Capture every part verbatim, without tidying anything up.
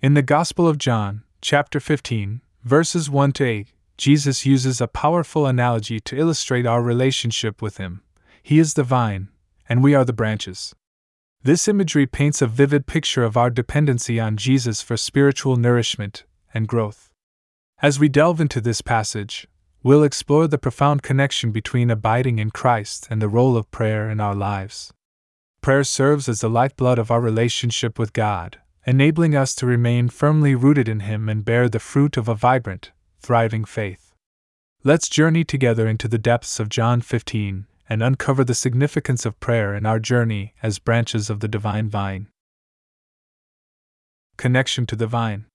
In the Gospel of John, chapter fifteen, verses one to eight, Jesus uses a powerful analogy to illustrate our relationship with Him. He is the vine, and we are the branches. This imagery paints a vivid picture of our dependency on Jesus for spiritual nourishment and growth. As we delve into this passage, we'll explore the profound connection between abiding in Christ and the role of prayer in our lives. Prayer serves as the lifeblood of our relationship with God, enabling us to remain firmly rooted in Him and bear the fruit of a vibrant, thriving faith. Let's journey together into the depths of John fifteen and uncover the significance of prayer in our journey as branches of the divine vine. Connection to the vine.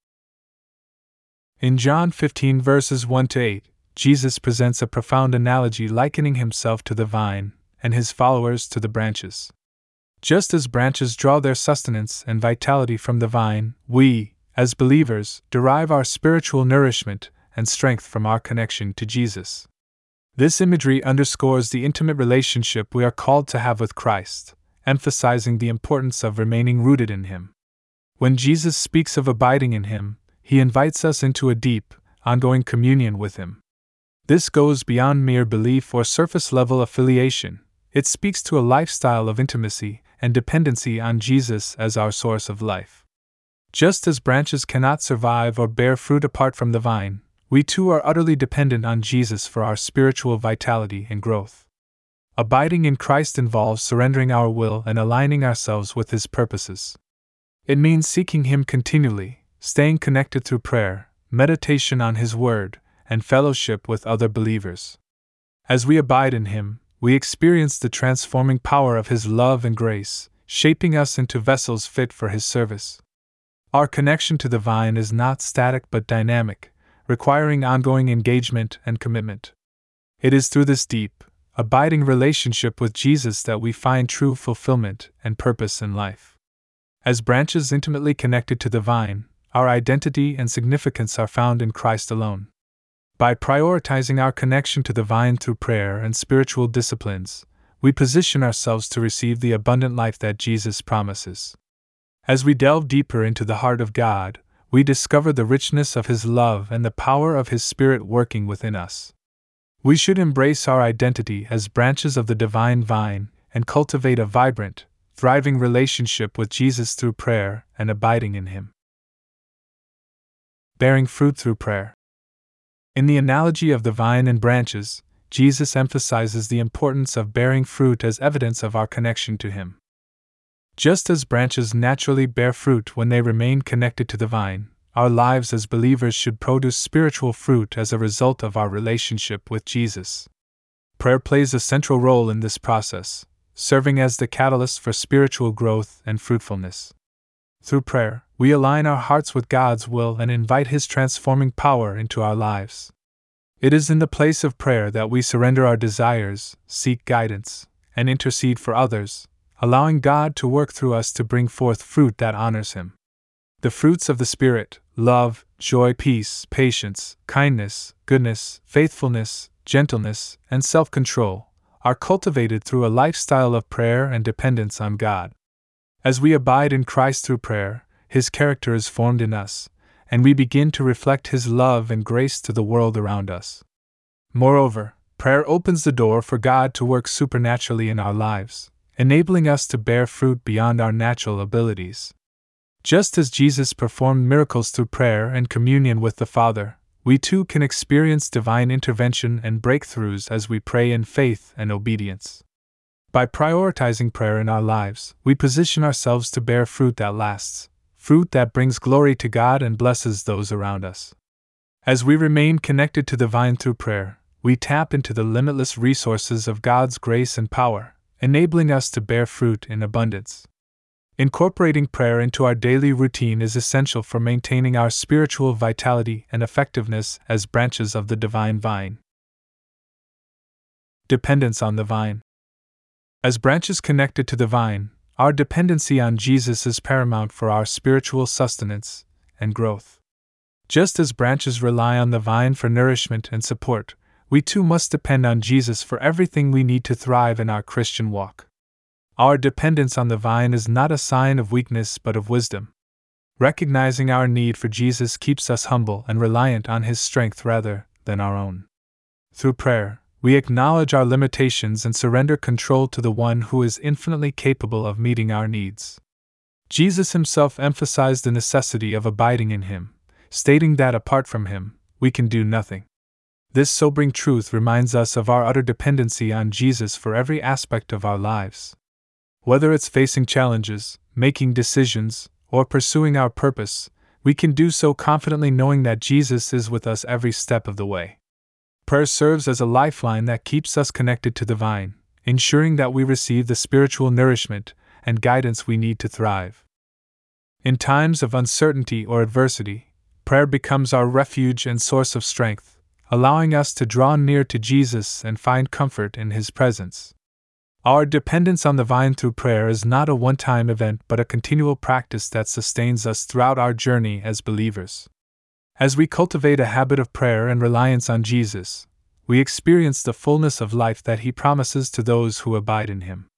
In John fifteen verses one to eight, Jesus presents a profound analogy likening Himself to the vine and His followers to the branches. Just as branches draw their sustenance and vitality from the vine, we, as believers, derive our spiritual nourishment and strength from our connection to Jesus. This imagery underscores the intimate relationship we are called to have with Christ, emphasizing the importance of remaining rooted in Him. When Jesus speaks of abiding in Him, He invites us into a deep, ongoing communion with Him. This goes beyond mere belief or surface-level affiliation. It speaks to a lifestyle of intimacy and dependency on Jesus as our source of life. Just as branches cannot survive or bear fruit apart from the vine, we too are utterly dependent on Jesus for our spiritual vitality and growth. Abiding in Christ involves surrendering our will and aligning ourselves with His purposes. It means seeking Him continually, staying connected through prayer, meditation on His Word, and fellowship with other believers. As we abide in Him, we experience the transforming power of His love and grace, shaping us into vessels fit for His service. Our connection to the vine is not static but dynamic, requiring ongoing engagement and commitment. It is through this deep, abiding relationship with Jesus that we find true fulfillment and purpose in life. As branches intimately connected to the vine, our identity and significance are found in Christ alone. By prioritizing our connection to the vine through prayer and spiritual disciplines, we position ourselves to receive the abundant life that Jesus promises. As we delve deeper into the heart of God, we discover the richness of His love and the power of His Spirit working within us. We should embrace our identity as branches of the divine vine and cultivate a vibrant, thriving relationship with Jesus through prayer and abiding in Him. Bearing fruit through prayer. In the analogy of the vine and branches, Jesus emphasizes the importance of bearing fruit as evidence of our connection to Him. Just as branches naturally bear fruit when they remain connected to the vine, our lives as believers should produce spiritual fruit as a result of our relationship with Jesus. Prayer plays a central role in this process, serving as the catalyst for spiritual growth and fruitfulness. Through prayer, we align our hearts with God's will and invite His transforming power into our lives. It is in the place of prayer that we surrender our desires, seek guidance, and intercede for others, allowing God to work through us to bring forth fruit that honors Him. The fruits of the Spirit, love, joy, peace, patience, kindness, goodness, faithfulness, gentleness, and self-control, are cultivated through a lifestyle of prayer and dependence on God. As we abide in Christ through prayer, His character is formed in us, and we begin to reflect His love and grace to the world around us. Moreover, prayer opens the door for God to work supernaturally in our lives, enabling us to bear fruit beyond our natural abilities. Just as Jesus performed miracles through prayer and communion with the Father, we too can experience divine intervention and breakthroughs as we pray in faith and obedience. By prioritizing prayer in our lives, we position ourselves to bear fruit that lasts, fruit that brings glory to God and blesses those around us. As we remain connected to the vine through prayer, we tap into the limitless resources of God's grace and power, enabling us to bear fruit in abundance. Incorporating prayer into our daily routine is essential for maintaining our spiritual vitality and effectiveness as branches of the divine vine. Dependence on the vine. As branches connected to the vine, our dependency on Jesus is paramount for our spiritual sustenance and growth. Just as branches rely on the vine for nourishment and support, we too must depend on Jesus for everything we need to thrive in our Christian walk. Our dependence on the vine is not a sign of weakness but of wisdom. Recognizing our need for Jesus keeps us humble and reliant on His strength rather than our own. Through prayer, we acknowledge our limitations and surrender control to the One who is infinitely capable of meeting our needs. Jesus Himself emphasized the necessity of abiding in Him, stating that apart from Him, we can do nothing. This sobering truth reminds us of our utter dependency on Jesus for every aspect of our lives. Whether it's facing challenges, making decisions, or pursuing our purpose, we can do so confidently knowing that Jesus is with us every step of the way. Prayer serves as a lifeline that keeps us connected to the vine, ensuring that we receive the spiritual nourishment and guidance we need to thrive. In times of uncertainty or adversity, prayer becomes our refuge and source of strength, allowing us to draw near to Jesus and find comfort in His presence. Our dependence on the vine through prayer is not a one-time event but a continual practice that sustains us throughout our journey as believers. As we cultivate a habit of prayer and reliance on Jesus, we experience the fullness of life that He promises to those who abide in Him.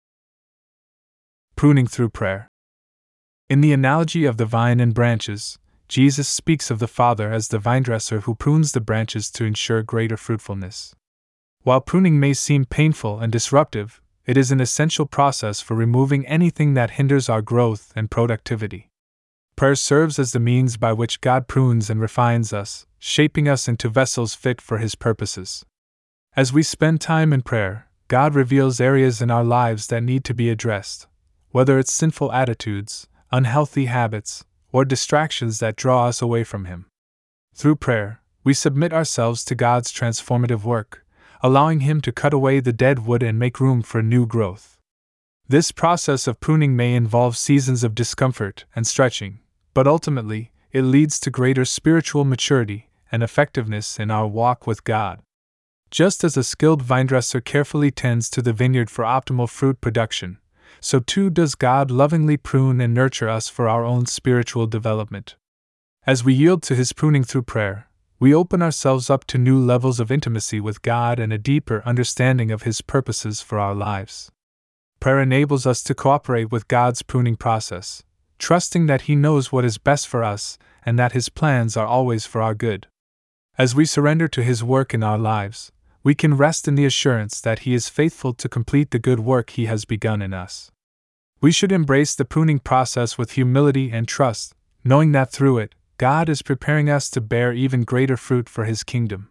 Pruning through prayer. In the analogy of the vine and branches, Jesus speaks of the Father as the vinedresser who prunes the branches to ensure greater fruitfulness. While pruning may seem painful and disruptive, it is an essential process for removing anything that hinders our growth and productivity. Prayer serves as the means by which God prunes and refines us, shaping us into vessels fit for His purposes. As we spend time in prayer, God reveals areas in our lives that need to be addressed, whether it's sinful attitudes, unhealthy habits, or distractions that draw us away from Him. Through prayer, we submit ourselves to God's transformative work, allowing Him to cut away the dead wood and make room for new growth. This process of pruning may involve seasons of discomfort and stretching, but ultimately, it leads to greater spiritual maturity and effectiveness in our walk with God. Just as a skilled vinedresser carefully tends to the vineyard for optimal fruit production, so too does God lovingly prune and nurture us for our own spiritual development. As we yield to His pruning through prayer, we open ourselves up to new levels of intimacy with God and a deeper understanding of His purposes for our lives. Prayer enables us to cooperate with God's pruning process, trusting that He knows what is best for us and that His plans are always for our good. As we surrender to His work in our lives, we can rest in the assurance that He is faithful to complete the good work He has begun in us. We should embrace the pruning process with humility and trust, knowing that through it, God is preparing us to bear even greater fruit for His kingdom.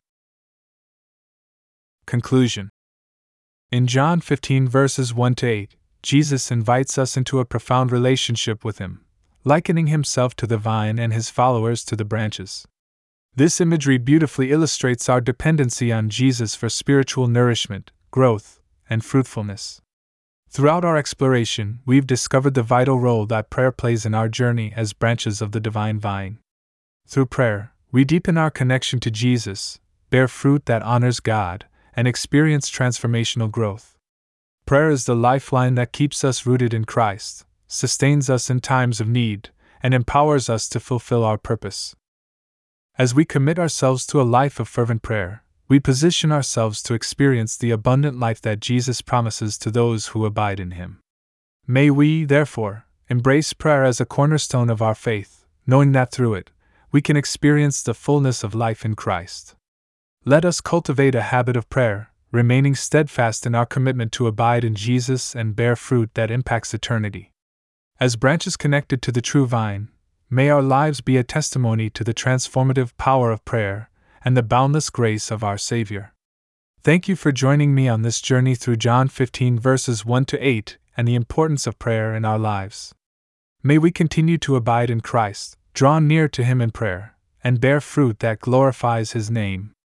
Conclusion. In John fifteen verses one to eight, Jesus invites us into a profound relationship with Him, likening Himself to the vine and His followers to the branches. This imagery beautifully illustrates our dependency on Jesus for spiritual nourishment, growth, and fruitfulness. Throughout our exploration, we've discovered the vital role that prayer plays in our journey as branches of the divine vine. Through prayer, we deepen our connection to Jesus, bear fruit that honors God, and experience transformational growth. Prayer is the lifeline that keeps us rooted in Christ, sustains us in times of need, and empowers us to fulfill our purpose. As we commit ourselves to a life of fervent prayer, we position ourselves to experience the abundant life that Jesus promises to those who abide in Him. May we, therefore, embrace prayer as a cornerstone of our faith, knowing that through it, we can experience the fullness of life in Christ. Let us cultivate a habit of prayer, remaining steadfast in our commitment to abide in Jesus and bear fruit that impacts eternity. As branches connected to the true vine, may our lives be a testimony to the transformative power of prayer and the boundless grace of our Savior. Thank you for joining me on this journey through John fifteen verses one to eight and the importance of prayer in our lives. May we continue to abide in Christ, draw near to Him in prayer, and bear fruit that glorifies His name.